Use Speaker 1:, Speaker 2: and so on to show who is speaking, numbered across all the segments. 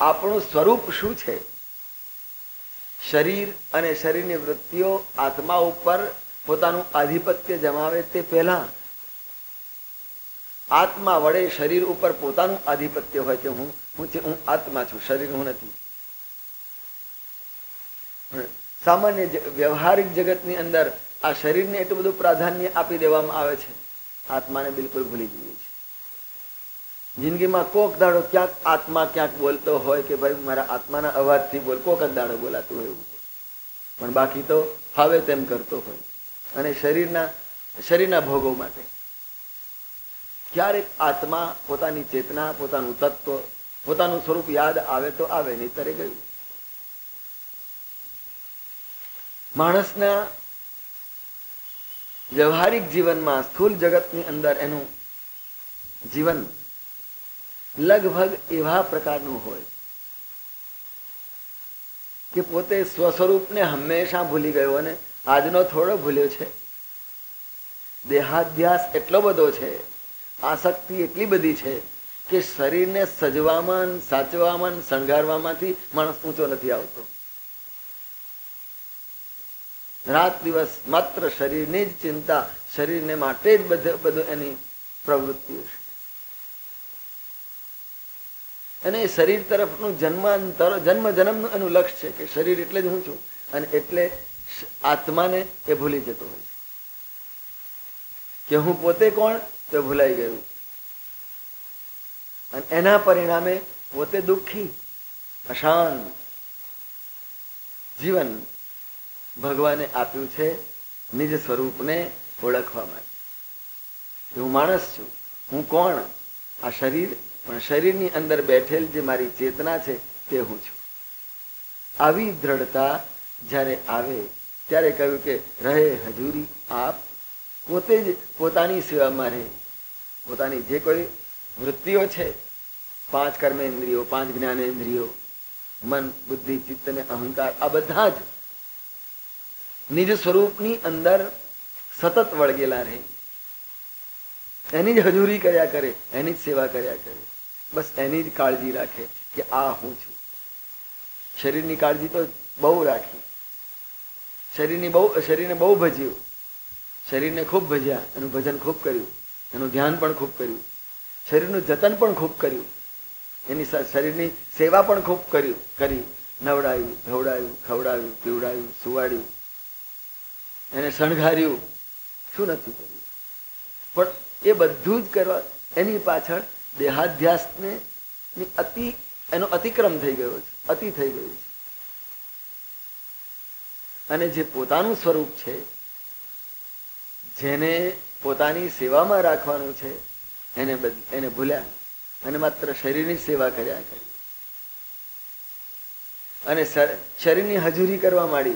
Speaker 1: આપણું સ્વરૂપ શું છે, શરીર અને શરીરની વૃત્તિઓ આત્મા ઉપર પોતાનું આધિપત્ય જમાવે તે પહેલા આત્મા વડે શરીર ઉપર પોતાનું આધિપત્ય હોય કે હું આત્મા છું, શરીર હું નથી. સામાન્ય વ્યવહારિક જગતની અંદર આ શરીરને એટલું બધું પ્રાધાન્ય આપી દેવામાં આવે છે, આત્માને બિલકુલ ભૂલી જઈએ છીએ. જિંદગીમાં કોક દાડો ક્યાંક આત્મા ક્યાંક બોલતો હોય કે ભાઈ મારા આત્માના અવાજથી બોલ, કોક જ દાડો બોલાતું હોય એવું, પણ બાકી તો ફાવે તેમ કરતો હોય. અને શરીરના ભોગો માટે ક્યારેક આત્મા પોતાની ચેતના, પોતાનું તત્વ, પોતાનું સ્વરૂપ યાદ આવે તો આવે, નહીંતરે ગયું. માણસના વ્યવહારિક જીવનમાં, સ્થૂલ જગતની અંદર એનું જીવન લગભગ એવા પ્રકારનું હોય કે પોતે સ્વસ્વરૂપને હંમેશા ભૂલી ગયો, અને આજનો થોડો ભૂલ્યો છે. દેહાધ્યાસ એટલો બધો છે, આસક્તિ એટલી બધી છે કે શરીરને સજવામાં, સાચવામાં, શણગારવામાંથી માણસ ઊંચો નથી આવતો. રાત દિવસ માત્ર શરીરની જ ચિંતા, શરીરને માટે જ બધું એની પ્રવૃત્તિઓ છે. અને શરીર તરફનું જન્મ જન્મનું એનું લક્ષ્ય છે કે શરીર એટલે જ હું છું, અને એટલે આત્માને એ ભૂલી જતો હોય કે હું પોતે કોણ તે ભૂલાઈ ગયું, અને એના પરિણામે પોતે દુઃખી, અશાંત જીવન ભગવાને આપ્યું છે નિજ સ્વરૂપને ઓળખવા માટે. હું માણસ છું, હું કોણ? આ શરીર, પણ શરીરની અંદર બેઠેલ જે મારી ચેતના છે તે હું છું. આવી દ્રઢતા જ્યારે આવે ત્યારે કહ્યું કે રહે હજુરી આપ, પોતે જ પોતાની સેવામાં રહે. પોતાની જે કોઈ વૃત્તિઓ છે, 5 કર્મેન્દ્રિયો, 5 જ્ઞાનેન્દ્રિયો, મન, બુદ્ધિ, ચિત્ત અને અહંકાર, આ બધા જ નિજ સ્વરૂપની અંદર સતત વળગેલા રહે, એની જ હજુરી કર્યા કરે, એની જ સેવા કર્યા કરે, બસ એની જ કાળજી રાખે કે આ હું છું. શરીરની કાળજી તો બહુ રાખી, શરીરને બહુ ભજ્યું, શરીરને ખૂબ ભજ્યા, એનું ભજન ખૂબ કર્યું, એનું ધ્યાન પણ ખૂબ કર્યું, શરીરનું જતન પણ ખૂબ કર્યું, એની શરીરની સેવા પણ ખૂબ કરી, નવડાવ્યું, ધવડાવ્યું, ખવડાવ્યું, પીવડાવ્યું, સુવાડ્યું, એને શણગાર્યું, શું નથી કર્યું. પણ એ બધું જ કરવા એની પાછળ દેહાધ્યાસને એનો અતિક્રમ થઈ ગયો છે, અતિ થઈ ગયું છે. અને જે પોતાનું સ્વરૂપ છે, જેને પોતાની સેવામાં રાખવાનું છે, એને ભૂલ્યા અને માત્ર શરીરની સેવા કર્યા કરી, અને શરીરની હજુરી કરવા માંડી.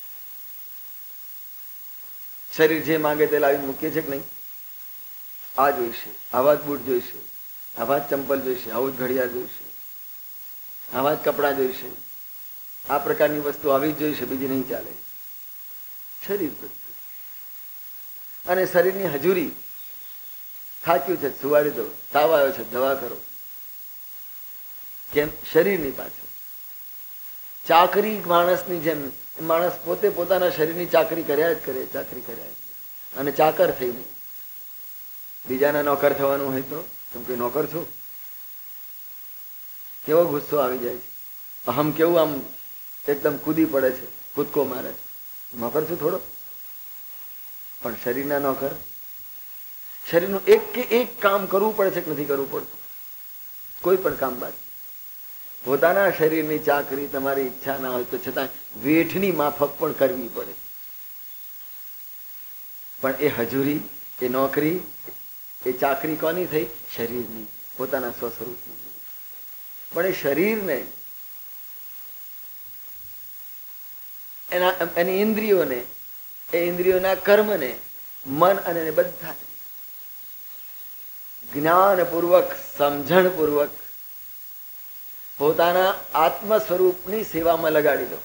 Speaker 1: શરીર જે માંગે તે લાવી મૂકીએ છે કે નહીં? આ જોઈશે, આવા જ બૂટ જોઈશે, આવા જ ચંપલ જોઈશે, આવું જ ઘડિયાળ જોઈશે, આવા જ કપડાં જોઈશે, આ પ્રકારની વસ્તુ આવી જ જોઈશે, બીજી નહીં ચાલે. શરીર પ્રત્યે અને શરીરની હજુરી, થાક્યું છે સુવાડી દો, તાવ આવ્યો છે દવા કરો. કેમ? શરીરની પાછળ ચાકરી માણસની જેમ માણસ પોતે પોતાના શરીરની ચાકરી કર્યા જ કરે, ચાકરી કર્યા જ, અને ચાકર થઈને બીજાના નોકર થવાનું હોય તો કેમ કે નોકર છું, કેવો ગુસ્સો આવી જાય છે, અહમ કેવું આમ એકદમ કૂદી પડે છે, કૂદકો મારે છે. નોકર છું થોડો, પણ શરીરના નોકર. શરીરનું એક કે એક કામ કરવું પડે છે કે નથી કરવું પડતું? કોઈ પણ કામ બાદ પોતાના શરીરની ચાકરી તમારી ઈચ્છા ના હોય તો છતાં વેઠની માફક પણ કરવી પડે. પણ એ હજુરી, એ નોકરી, એ ચાકરી કોની થઈ? શરીરની, પોતાના સ્વસ્વરૂપની. પણ એ શરીરને, એની ઇન્દ્રિયોને, એ ઇન્દ્રિયોના કર્મને, મન અને બધા જ્ઞાનપૂર્વક, સમજણપૂર્વક પોતાના આત્મ સ્વરૂપની સેવામાં લગાડી દો.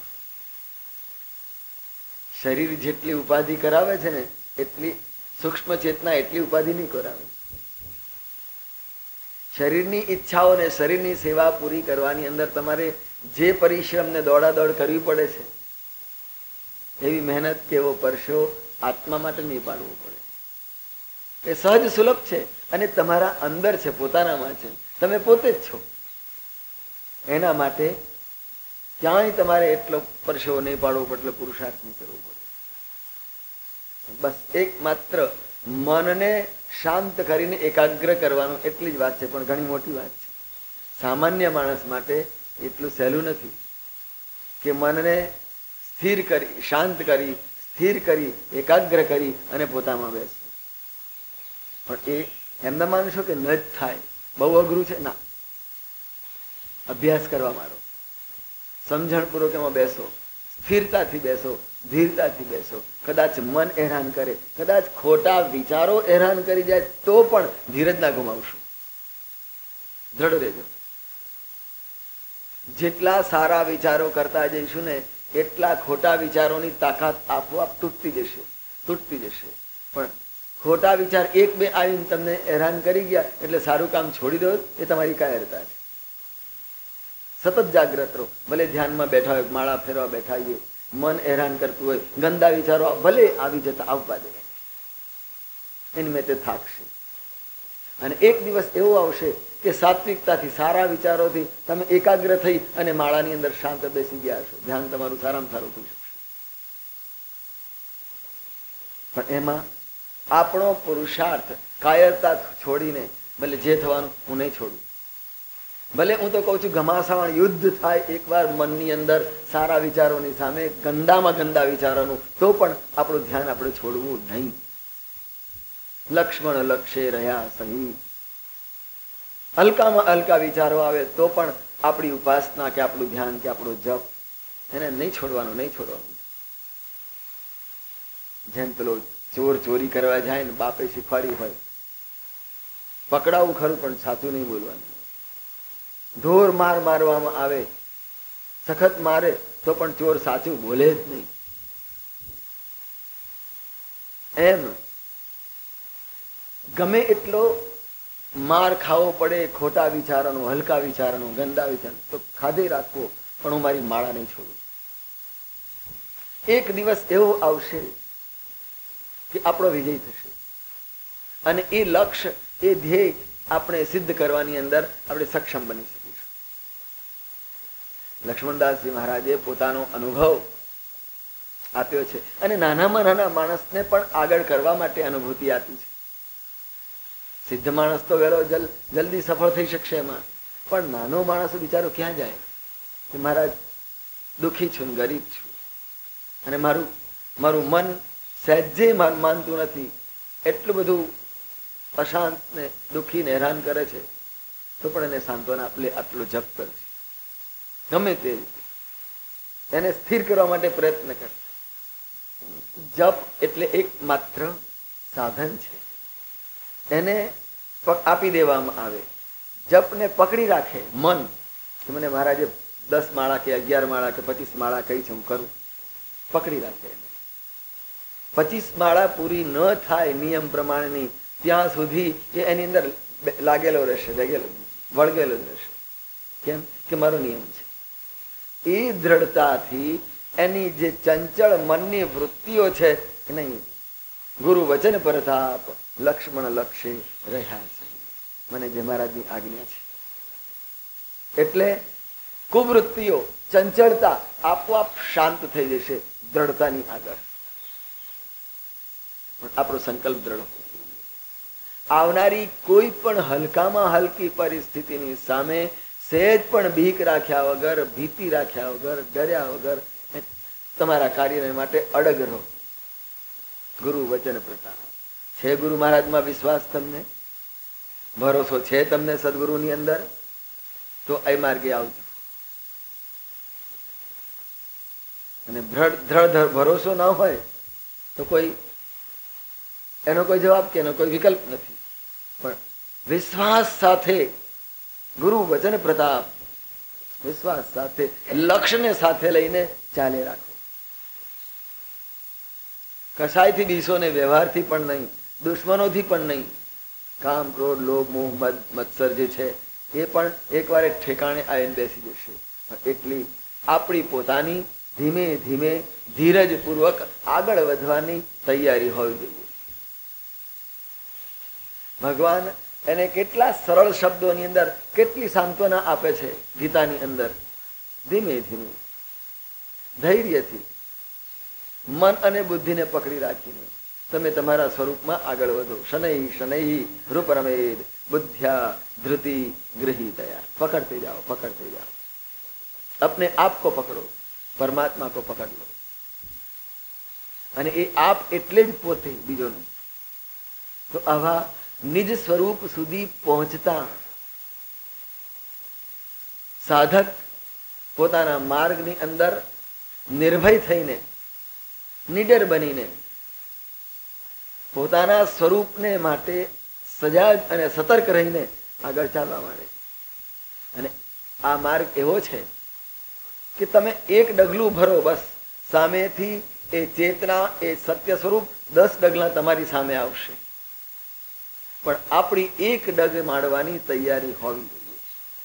Speaker 1: શરીર જેટલી ઉપાધિ કરાવે છે ને, એટલી સૂક્ષ્મ ચેતના એટલી ઉપાધિ નહીં કરાવે. શરીરની ઈચ્છાઓ ને શરીરની સેવા પૂરી કરવાની અંદર તમારે જે પરિશ્રમ ને દોડાદોડ કરવી પડે છે, એવી મહેનત કેવો પરસો આત્મા માટે નહીં પાડવો પડે. એ સહજ સુલભ છે અને તમારા અંદર છે, પોતાનામાં છે, તમે પોતે જ છો. એના માટે ક્યાંય તમારે એટલો પરસેવો નહીં પાડવો પડે, એટલો પુરુષાર્થ નહીં કરવો પડે. બસ એક માત્ર મનને શાંત કરીને એકાગ્ર કરવાનું, એટલી જ વાત છે. પણ ઘણી મોટી વાત છે. સામાન્ય માણસ માટે એટલું સહેલું નથી કે મનને સ્થિર કરી, શાંત કરી, સ્થિર કરી, એકાગ્ર કરી અને પોતામાં બેસવું. પણ એ એમના માનશો કે ન જ થાય, બહુ અઘરું છે. ના, અભ્યાસ કરવા માંડો, સમજણપૂર્વક એમાં બેસો, સ્થિરતાથી બેસો, ધીરતાથી બેસો. કદાચ મન હેરાન કરે, કદાચ ખોટા વિચારો હેરાન કરી જાય, તો પણ ધીરજ ના ગુમાવશો, દ્રઢ રહેજો. જેટલા સારા વિચારો કરતા જઈશું ને, એટલા ખોટા વિચારોની તાકાત આપોઆપ તૂટતી જશે. પણ ખોટા વિચાર એક બે આવીને તમને હેરાન કરી ગયા એટલે સારું કામ છોડી દો, એ તમારી કાયરતા છે. સતત જાગ્રત રહો. ભલે ધ્યાનમાં બેઠા હોય, માળા ફેરવા બેઠા હોઈએ, મન હેરાન કરતું હોય, ગંદા વિચારો ભલે આવી જતા આવવા દે, એની મેં તે થાકશે. અને એક દિવસ એવો આવશે કે સાત્વિકતાથી, સારા વિચારોથી તમે એકાગ્ર થઈ અને માળાની અંદર શાંત બેસી ગયા છો. ધ્યાન તમારું સારામાં સારું થઈ શકશે. પણ એમાં આપણો પુરુષાર્થ, કાયરતા છોડીને, ભલે જે થવાનું હું નહીં છોડું. ભલે હું તો કહું છું ઘમાસાણ યુદ્ધ થાય એકવાર મનની અંદર સારા વિચારોની સામે, ગંદામાં ગંદા વિચારોનું, તો પણ આપણું ધ્યાન આપણે છોડવું નહીં. લક્ષ્મણ લક્ષે રહ્યા સહી. હલકામાં હલકા વિચારો આવે તો પણ આપણી ઉપાસના કે આપણું ધ્યાન કે આપણો જપ, એને નહીં છોડવાનું. જેમ પેલો ચોર ચોરી કરવા જાય ને, બાપે શીખવાડ્યું હોય, પકડાવું ખરું પણ સાચું નહીં બોલવાનું. ઢોર માર મારવામાં આવે, સખત મારે, તો પણ ચોર સાચું બોલે જ નહીં. એમ ગમે એટલો માર ખાવો પડે ખોટા વિચારોનો, હલકા વિચારોનો, ગંદા વિચારનો, તો ખાધે રાખવો, પણ હું મારી માળા નહીં છોડું. એક દિવસ એવો આવશે કે આપણો વિજય થશે અને એ લક્ષ્ય, એ ધ્યેય આપણે સિદ્ધ કરવાની અંદર આપણે સક્ષમ બની શકીશું. લક્ષ્મણદાસજી મહારાજે પોતાનો અનુભવ આપ્યો છે અને નાનામાં નાના માણસને પણ આગળ કરવા માટે અનુભૂતિ આપી છે. સિદ્ધ માણસ તો વહેલો જલ્દી સફળ થઈ શકશે એમાં, પણ નાનો માણસ બિચારો ક્યાં જાય કે મહારાજ દુઃખી છું, ગરીબ છું અને મારું મન સહેજે માનતું નથી, એટલું બધું અશાંત ને દુઃખી ને હેરાન કરે છે, તો પણ એને સાંત્વના આપલે, આટલો જપ કરશે. ગમે તે રીતે એને સ્થિર કરવા માટે પ્રયત્ન કર. જપ એટલે એક માત્ર સાધન છે, એને આપી દેવામાં આવે. જપને પકડી રાખે મન, કે મને મહારાજે 10 માળા કે 11 માળા કે 25 માળા કહી છે, હું કરું. પકડી રાખે. 25 માળા પૂરી ન થાય નિયમ પ્રમાણેની, ત્યાં સુધી એ એની અંદર લાગેલો રહેશે, વળગેલો જ રહેશે. કેમ કે મારો નિયમ છે. એ દ્રઢતાથી એની જે ચંચળ મનની વૃત્તિઓ છે, નહીં, ગુરુ વચન પરતાપ લક્ષ્મણ લક્ષે રહ્યા છે, મને જે મહારાજની આજ્ઞા છે. એટલે કુવૃત્તિઓ, ચંચળતા આપોઆપ શાંત થઈ જશે દ્રઢતાની આગળ. પણ આપણો સંકલ્પ દ્રઢ. આવનારી કોઈ પણ હલકામાં હલકી પરિસ્થિતિની સામે સહેજ પણ બીક રાખ્યા વગર, ભીતિ રાખ્યા વગર, ડર્યા વગર તમારા કાર્ય માટે અડગ રહો. ગુરુ વચન પ્રતાપ છે. ગુરુ મહારાજમાં વિશ્વાસ, તમને ભરોસો છે, તમને સદગુરુની અંદર, તો એ માર્ગે આવજો. અને દ્રઢ ભરોસો ના હોય તો એનો કોઈ જવાબ કે એનો કોઈ વિકલ્પ નથી. પણ વિશ્વાસ સાથે, ગુરુ વચન પ્રતાપ, વિશ્વાસ સાથે, લક્ષ્યને સાથે લઈને ચાલે રાખો. કસાયથી બીસો ને, વ્યવહારથી પણ નહીં, દુશ્મનોથી પણ નહીં, કામ, ક્રોધ, લોભ, મોહ, મદ, મત્સર જે છે એ પણ એકવાર એક ઠેકાણે આવીને બેસી જશે. એટલી આપણી પોતાની ધીમે ધીમે ધીરજપૂર્વક આગળ વધવાની તૈયારી હોવી જોઈએ. ભગવાન એને કેટલા સરળ શબ્દોની અંદર કેટલી સાંત્વના આપે છે ગીતાની અંદર. ધીમે ધીમે ધૈર્યથી મન અને બુદ્ધિને પકડી રાખીને તમે તમારા સ્વરૂપમાં આગળ વધો. શનૈ શનૈ રૂપરમેદ બુદ્ધ્યા ધૃતિ ગૃહીતયા. પકડતે જાઓ, પકડતે જાઓ. अपने आप को पकड़ो, परमात्मा को पकड़ लो. અને એ આપ એટલે જ પોતે, બીજો નહીં. તો આવા નિજ સ્વરૂપ સુધી પહોંચતા સાધક પોતાના માર્ગની અંદર નિર્ભય થઈને, નિડર બનીને પોતાના સ્વરૂપને માટે સજાગ અને સતર્ક રહીને આગળ ચાલવા માંડે. અને આ માર્ગ એવો છે કે તમે એક ડગલું ભરો, બસ સામેથી એ ચેતના, એ સત્ય સ્વરૂપ 10 ડગલા તમારી સામે આવશે. પણ આપણી એક ડગ માંડવાની તૈયારી હોવી જોઈએ,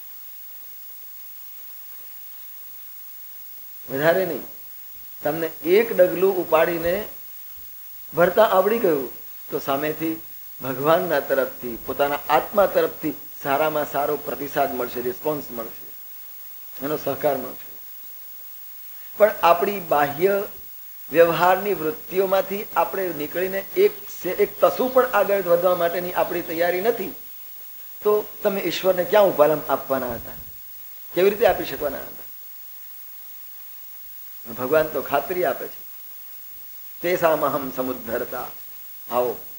Speaker 1: વધારે નહીં. તમને એક ડગલું ઉપાડીને ભરતા આવડી ગયું તો સામેથી ભગવાનના તરફથી, પોતાના આત્મા તરફથી સારામાં સારો પ્રતિસાદ મળશે, રિસ્પોન્સ મળશે, એનો સહકાર મળશે. પણ આપણી બાહ્ય વ્યવહારની વૃત્તિઓમાંથી આપણે નીકળીને એક તસુ પણ આગળ વધવા માટેની આપણી તૈયારી નથી, તો તમે ઈશ્વરને ક્યાં ઉપાલમ આપવાના હતા? કેવી રીતે આપી શકવાના હતા? ભગવાન તો ખાતરી આપે છે, તેસામહમ સમુદ્ધરતા. આવો